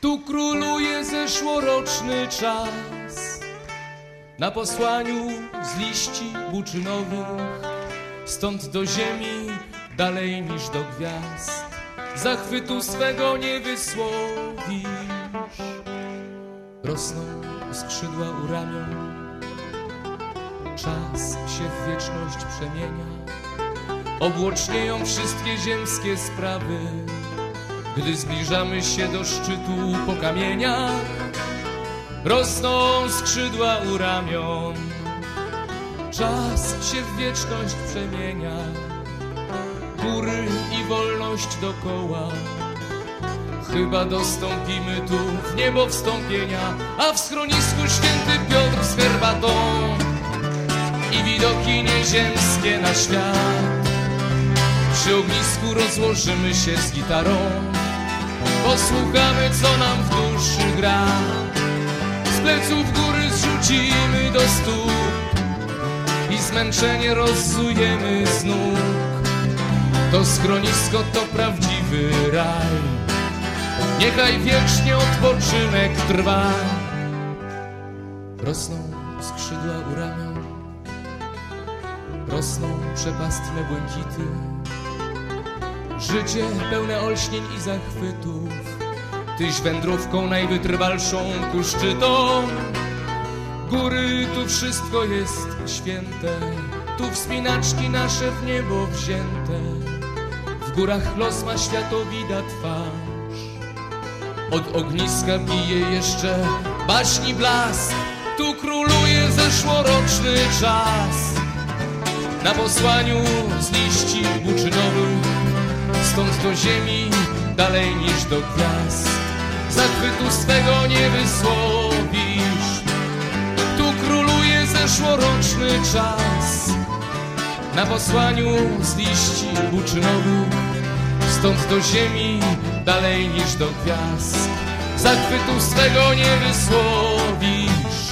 Tu króluje zeszłoroczny czas, na posłaniu z liści buczynowych, stąd do ziemi dalej niż do gwiazd. Zachwytu swego nie wysłowisz. Rosną skrzydła u ramion, czas się w wieczność przemienia. Obłocznieją wszystkie ziemskie sprawy, gdy zbliżamy się do szczytu po kamieniach. Rosną skrzydła u ramion, czas się w wieczność przemienia. Góry i wolność dokoła, chyba dostąpimy tu w niebo wstąpienia. A w schronisku święty Piotr z herbatą i widoki nieziemskie na świat. Przy ognisku rozłożymy się z gitarą, posłuchamy, co nam w duszy gra. Z pleców góry zrzucimy do stóp i zmęczenie rozzujemy z nóg. To schronisko to prawdziwy raj, niechaj wiecznie odpoczynek trwa. Rosną skrzydła u ramion, rosną przepastne błękity. Życie pełne olśnień i zachwytów, tyś wędrówką najwytrwalszą ku szczytom. Góry, tu wszystko jest święte, tu wspinaczki nasze w niebo wzięte. W górach los ma światowida twarz, od ogniska bije jeszcze baśni blask. Tu króluje zeszłoroczny czas, na posłaniu z liści buczynowych, stąd do ziemi dalej niż do gwiazd. Zachwytu swego nie wysłowisz. Tu króluje zeszłoroczny czas, na posłaniu z liści buczynowych, stąd do ziemi dalej niż do gwiazd. Zachwytu swego nie wysłowisz.